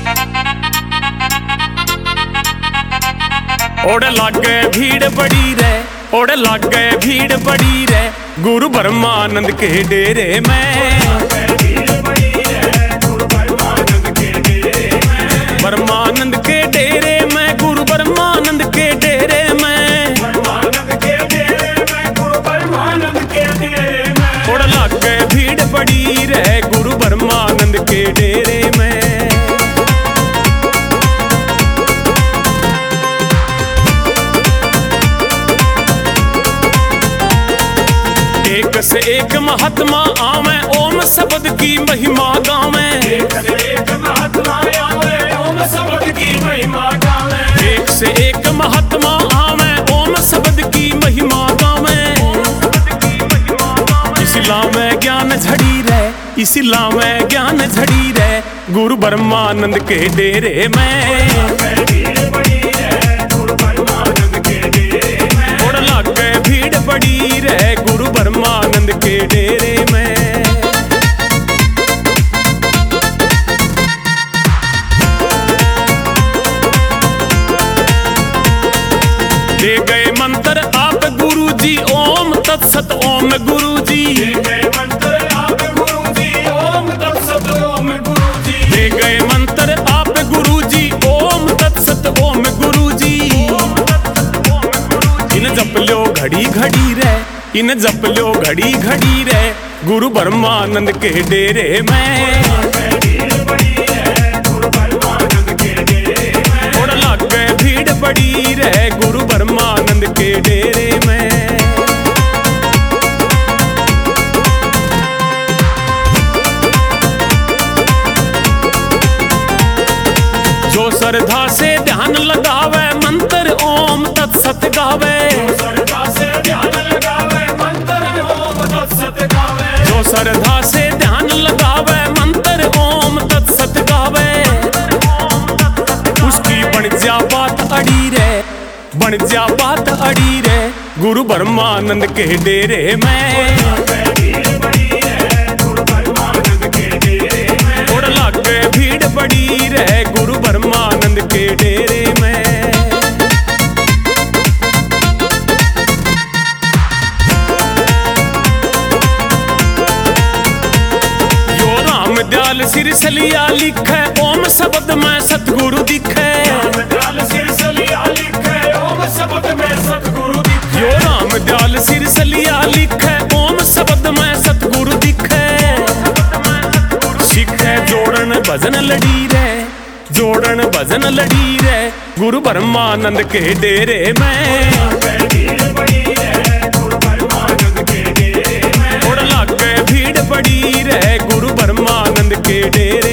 ओड़े लागे भीड़ बड़ी रे, ओड़े लागे भीड़ बड़ी रे, गुरु ब्रह्मानंद के डेरे में। ब्रह्मानंद के डेरे में, गुरु ब्रह्मानंद के डेरे में, ओड़े लागे भीड़ बड़ी रे, गुरु ब्रह्मानंद के डेरे में। एक से एक महात्मा आवे, ओम शब्द की महिमा गावे। एक से एक महात्मा आवे, ओम शब्द की महिमा गावे। एक से एक महात्मा आवे, ओम शब्द की महिमा गावे। इस्लाम में ज्ञान झड़ी रहे, इस्लाम में ज्ञान झड़ी रहे, गुरु ब्रह्मानंद के डेरे में। भीड़ बड़ी रहे, गुरु ब्रह्मानंद के डेरे में। दे गए मंत्र आप गुरु जी, ओम तत्सत ओम गुरु जी। दे गए मंत्र आप गुरु जी, ओम तत्सत ओम गुरु जी। दे गए मंत्र आप गुरु जी, ओम तत्सत ओम गुरु जी। इन जप लो घड़ी घड़ी रे, इन जप लो घड़ी घड़ी रे, गुरु ब्रह्मानंद के डेरे में। ओड़ लागे भीड़ बड़ी रे, गुरु ब्रह्मानंद के डेरे में। जो श्रद्धा से ध्यान लगावे, मंत्र ओम तत्सत गावे। जो श्रद्धा से ध्यान लगावे, मंत्र ओम तत्सत गावे। उसकी बन जा बात अड़ी रे, बन जा बात अड़ी रे, गुरु ब्रह्मानंद के डेरे में। ओड़ लागे भीड़ बड़ी रे, गुरु ब्रह्मानंद के डेरे में। दयाल सिरसलिया लिखे, ओम शब्द में सतगुरु दिखे। यो राम दयाल सिरसलिया लिखे, ओम शब्द में सतगुरु दिखे। सिखे जोड़न भजन लड़ी रे, जोड़न भजन लड़ी रे, गुरु ब्रह्मानंद के डेरे में। ओड़ लागे भीड़ बड़ी रे, गुरु ब्रह्मानंद के डेरे